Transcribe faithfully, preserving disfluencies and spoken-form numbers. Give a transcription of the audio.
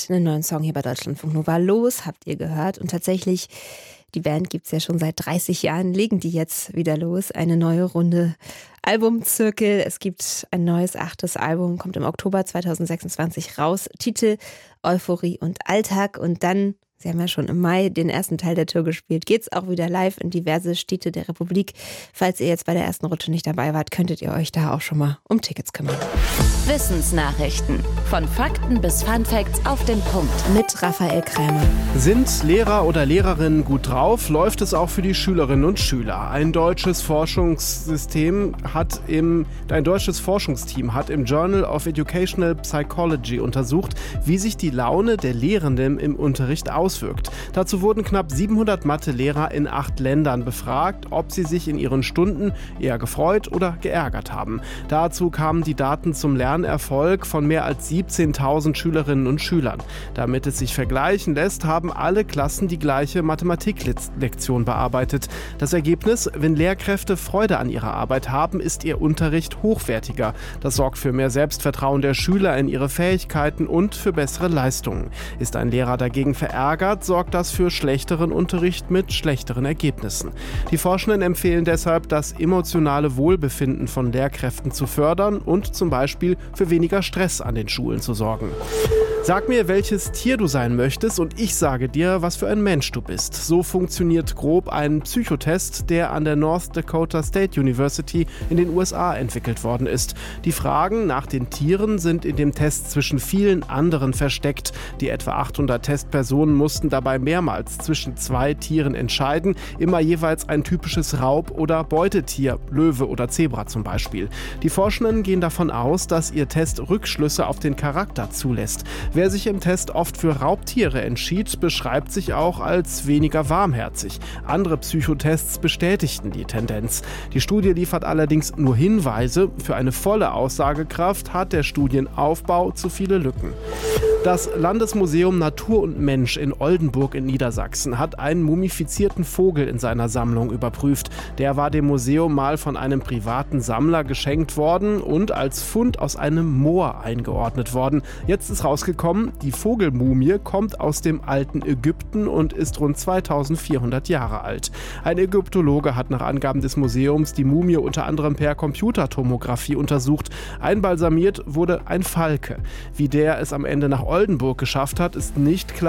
mit einem neuen Song hier bei Deutschlandfunk Nova. Los, habt ihr gehört. Und tatsächlich, die Band gibt es ja schon seit dreißig Jahren, legen die jetzt wieder los. Eine neue Runde Albumzirkel. Es gibt ein neues achtes Album, kommt im Oktober zweitausendsechsundzwanzig raus. Titel Euphorie und Alltag. Und dann, Sie haben ja schon im Mai den ersten Teil der Tour gespielt, geht's auch wieder live in diverse Städte der Republik. Falls ihr jetzt bei der ersten Rutsche nicht dabei wart, könntet ihr euch da auch schon mal um Tickets kümmern. Wissensnachrichten. Von Fakten bis Funfacts auf den Punkt. Mit Raphael Krämer. Sind Lehrer oder Lehrerinnen gut drauf, läuft es auch für die Schülerinnen und Schüler. Ein deutsches Forschungssystem hat im, ein deutsches Forschungsteam hat im Journal of Educational Psychology untersucht, wie sich die Laune der Lehrenden im Unterricht auswirkt. Dazu wurden knapp siebenhundert Mathelehrer in acht Ländern befragt, ob sie sich in ihren Stunden eher gefreut oder geärgert haben. Dazu kamen die Daten zum Lernerfolg von mehr als siebzehntausend Schülerinnen und Schülern. Damit es sich vergleichen lässt, haben alle Klassen die gleiche Mathematiklektion bearbeitet. Das Ergebnis: Wenn Lehrkräfte Freude an ihrer Arbeit haben, ist ihr Unterricht hochwertiger. Das sorgt für mehr Selbstvertrauen der Schüler in ihre Fähigkeiten und für bessere Leistungen. Ist ein Lehrer dagegen verärgert, sorgt das für schlechteren Unterricht mit schlechteren Ergebnissen. Die Forschenden empfehlen deshalb, das emotionale Wohlbefinden von Lehrkräften zu fördern und zum Beispiel für weniger Stress an den Schulen zu sorgen. Sag mir, welches Tier du sein möchtest, und ich sage dir, was für ein Mensch du bist. So funktioniert grob ein Psychotest, der an der North Dakota State University in den U S A entwickelt worden ist. Die Fragen nach den Tieren sind in dem Test zwischen vielen anderen versteckt. Die etwa achthundert Testpersonen mussten dabei mehrmals zwischen zwei Tieren entscheiden, immer jeweils ein typisches Raub- oder Beutetier, Löwe oder Zebra zum Beispiel. Die Forschenden gehen davon aus, dass ihr Test Rückschlüsse auf den Charakter zulässt. Wer sich im Test oft für Raubtiere entschied, beschreibt sich auch als weniger warmherzig. Andere Psychotests bestätigten die Tendenz. Die Studie liefert allerdings nur Hinweise. Für eine volle Aussagekraft hat der Studienaufbau zu viele Lücken. Das Landesmuseum Natur und Mensch in Oldenburg in Niedersachsen hat einen mumifizierten Vogel in seiner Sammlung überprüft. Der war dem Museum mal von einem privaten Sammler geschenkt worden und als Fund aus einem Moor eingeordnet worden. Jetzt ist rausgekommen, die Vogelmumie kommt aus dem alten Ägypten und ist rund zweitausendvierhundert Jahre alt. Ein Ägyptologe hat nach Angaben des Museums die Mumie unter anderem per Computertomographie untersucht. Einbalsamiert wurde ein Falke. Wie der es am Ende nach Oldenburg geschafft hat, ist nicht klar.